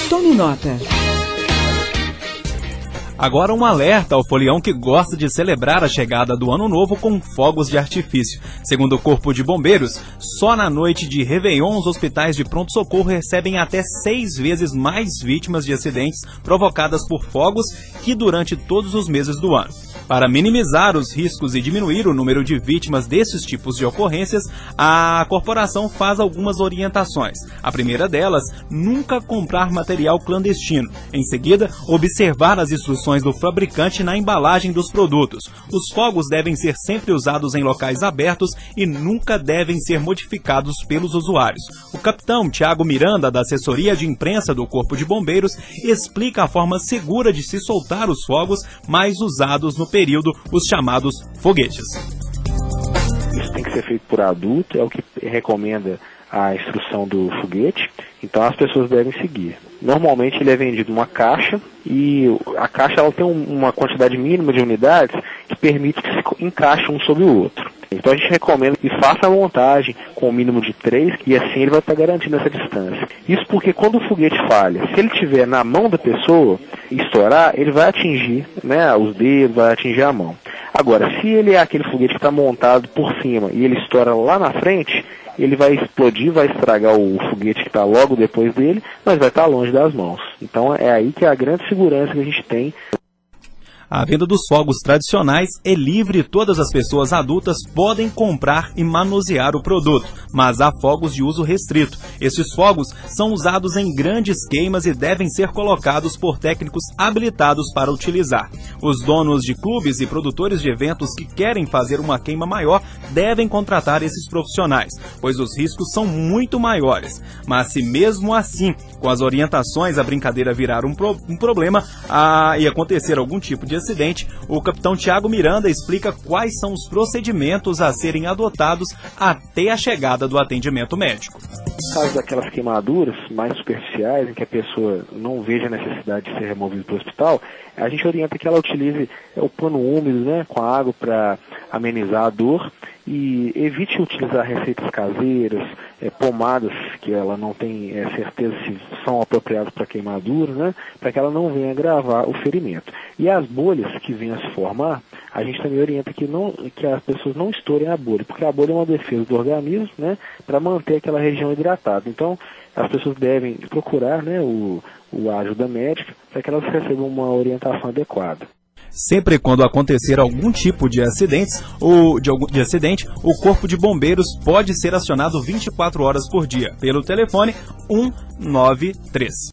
Tome nota. Agora um alerta ao folião que gosta de celebrar a chegada do Ano Novo com fogos de artifício. Segundo o Corpo de Bombeiros, só na noite de Réveillon os hospitais de pronto-socorro recebem até 6 vezes mais vítimas de acidentes provocadas por fogos que durante todos os meses do ano. Para minimizar os riscos e diminuir o número de vítimas desses tipos de ocorrências, a corporação faz algumas orientações. A primeira delas, nunca comprar material clandestino. Em seguida, observar as instruções do fabricante na embalagem dos produtos. Os fogos devem ser sempre usados em locais abertos e nunca devem ser modificados pelos usuários. O capitão Tiago Miranda, da assessoria de imprensa do Corpo de Bombeiros, explica a forma segura de se soltar os fogos mais usados no período, os chamados foguetes. Isso tem que ser feito por adulto, é o que recomenda a instrução do foguete, então as pessoas devem seguir. Normalmente ele é vendido uma caixa e a caixa ela tem uma quantidade mínima de unidades que permite que se encaixe um sobre o outro. Então a gente recomenda que faça a montagem com o mínimo de 3 e assim ele vai estar garantindo essa distância. Isso porque quando o foguete falha, se ele estiver na mão da pessoa e estourar, ele vai atingir, né, os dedos, vai atingir a mão. Agora, se ele é aquele foguete que está montado por cima e ele estoura lá na frente, ele vai explodir, vai estragar o foguete que está logo depois dele, mas vai estar longe das mãos. Então é aí que é a grande segurança que a gente tem. A venda dos fogos tradicionais é livre e todas as pessoas adultas podem comprar e manusear o produto, mas há fogos de uso restrito. Esses fogos são usados em grandes queimas e devem ser colocados por técnicos habilitados para utilizar. Os donos de clubes e produtores de eventos que querem fazer uma queima maior devem contratar esses profissionais, pois os riscos são muito maiores. Mas se mesmo assim, com as orientações, a brincadeira virar um problema e acontecer algum tipo de acidente, o capitão Tiago Miranda explica quais são os procedimentos a serem adotados até a chegada do atendimento médico. No caso daquelas queimaduras mais superficiais, em que a pessoa não veja a necessidade de ser removida para o hospital, a gente orienta que ela utilize o pano úmido, né, com a água para amenizar a dor e evite utilizar receitas caseiras, pomadas que ela não tem certeza se são apropriadas para queimadura, né, para que ela não venha agravar o ferimento. E as bolhas que venham a se formar, a gente também orienta que as pessoas não estourem a bolha, porque a bolha é uma defesa do organismo, né, para manter aquela região hidratada. Então, as pessoas devem procurar, né, a ajuda médica para que elas recebam uma orientação adequada. Sempre quando acontecer algum tipo de acidente, o Corpo de Bombeiros pode ser acionado 24 horas por dia pelo telefone 193.